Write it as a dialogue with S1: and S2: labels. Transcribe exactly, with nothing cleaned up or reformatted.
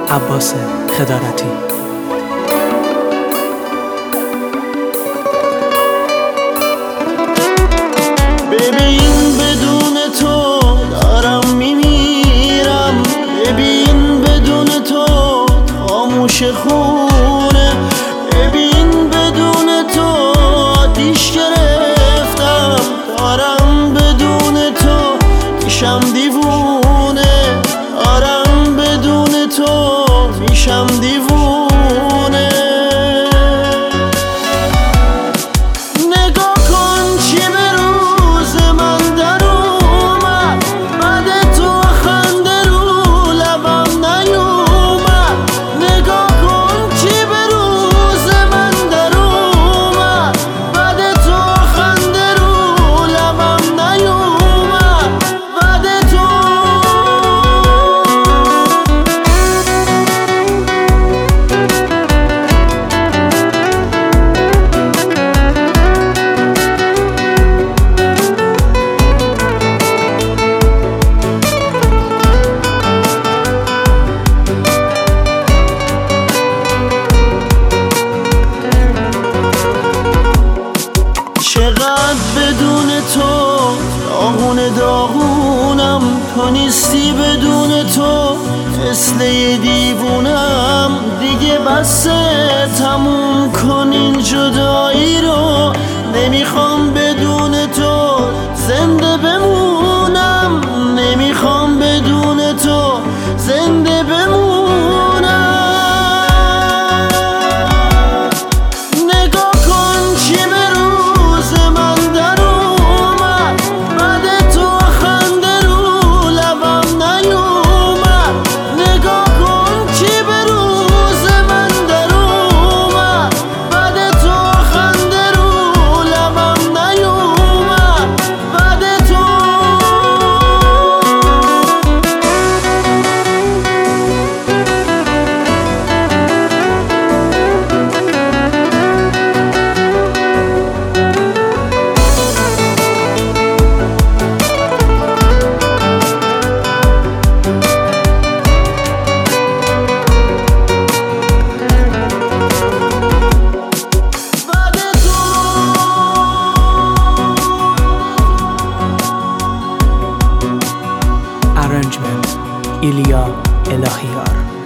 S1: عباس خدارتی.
S2: ببین بدون تو دارم میمیرم، ببین بدون تو خاموش خونه، ببین بدون تو آتیش گرفتم، دارم بدون تو میشم دیوونه، دارم بدون تو میشم دیوونه. نگاه کن چی به روز من در اومد، بعد تو خنده رو لبم نیومد. نگاه کن چی به روز من در اومد، بعد تو خنده رو لبم نیومد. بعد تو چقدر بدون تو داغون داغونم، تو نیستی بدون تو مثل یه دیوونم. دیگه بسه تموم کن این جدایی رو، نمیخوام بدون تو زنده بمونم، نمیخوام بدون تو زنده بمونم.
S1: Arrangement ایلیا الهیار.